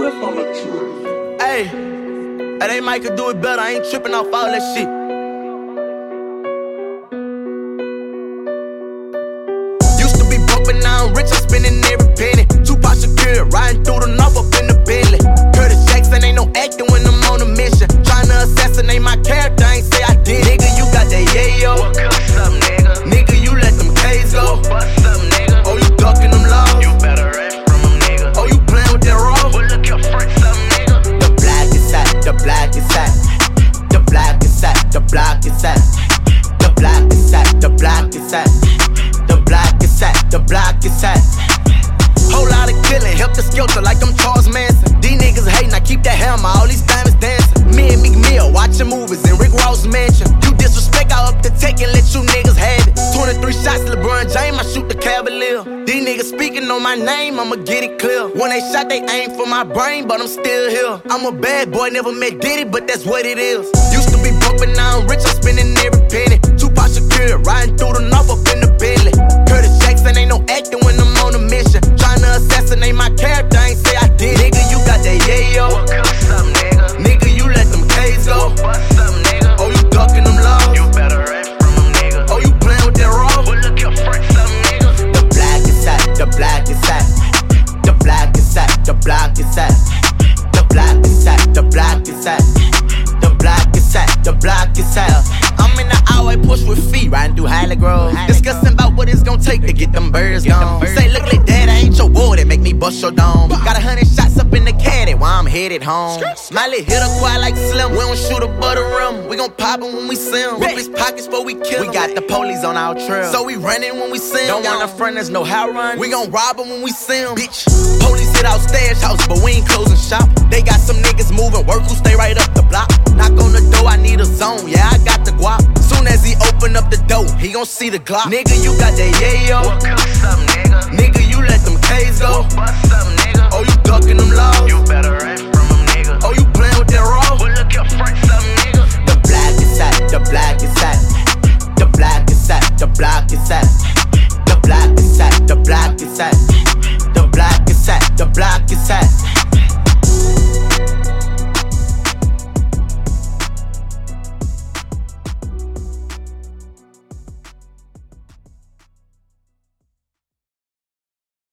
Swift on the truth. Hey, that ain't Mike could do it better. I ain't tripping off all that shit. Used to be broke, but now I'm rich. I'm spending every penny. Tupac Shakur, riding through the north up in the Bentley. Curtis Jackson ain't no acting when I'm on a mission. Tryna assassinate my character, I ain't say I did. Nigga, you got that yayo. What cuss up, nigga? Nigga, you let them K's go. What bust up, nigga? Oh, you ducking them laws. You better run from them, nigga. Oh, you playing with that raw. Well, look your fronts up, nigga. The black is hot, the black is hot. The black is hot, the black is hot. The black is hot, the black is hot. The black is hot, the black is hot. Whole lot of killing, help the skelter like I'm Charles Manson. These niggas hating, I keep that hammer, all these diamonds dancing. Me and Meek Mill watching movies in Rick Ross mansion. You disrespect, I up the take and let you niggas have it. 23 shots, LeBron James, I shoot the Cavalier. These niggas speaking on my name, I'ma get it clear. When they shot, they aim for my brain, but I'm still here. I'm a bad boy, never met Diddy, but that's what it is. Used to be broke, but now I'm rich, I'm spending every penny. Tupac Shakur, riding through the north up in the Bentley. Curtis Jackson ain't no acting when I'm on a mission. Tryna assassinate my character, I ain't say I did. Nigga, you got that yayo. What cuss up, nigga? Nigga, you let them K's go. What bust up, nigga? Oh, you ducking them laws. You better run from them, nigga. Oh, you playing with that raw. Well, look your fronts up, nigga. The black is hot, the black is hot. The black is hot, the black is hot. The black is hot, the black is hot. The black is hot, the black is hot. I'm in the highway, push with feet, riding through Highland Grove. Discussing about what it's gonna take to get them birds gone. Say, look like that, I ain't your war, that make me bust your dome. Got 100 shots up in the caddy while I'm headed home. Smiley hit a quad like Slim, we don't shoot a butter rim. We gon' pop him when we see him. Rip his pockets before we kill him. We got the police on our trail, so we running when we see him. Don't want a friend that's no how run. We gon' rob him when we see him. Bitch, police hit our stash house, but we ain't closing shop. They got some niggas moving work who stay right up the block. Knock on the door, I need a zone, yeah, I got the guap. Soon as he open up the door, he gon' see the Glock. Nigga, you got that yayo. What cuss up, nigga? Nigga, you let them K's go. What bust up, nigga? Oh, you ducking them laws. You better run from them, nigga. Oh, you playing with that raw. Well, look your fronts up, nigga. The black is hot, the black is hot. The black is hot, the black is hot. The black is hot, the black is hot.